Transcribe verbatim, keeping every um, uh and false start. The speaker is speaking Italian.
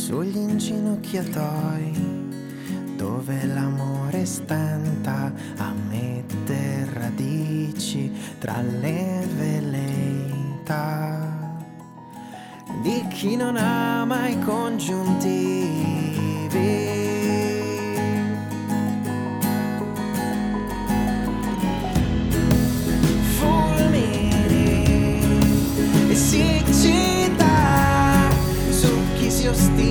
sugli inginocchiatoi dove l'amore stenta a metter radici tra le velleità di chi non ha mai congiuntivi. Fulmini e siccità su chi si ostina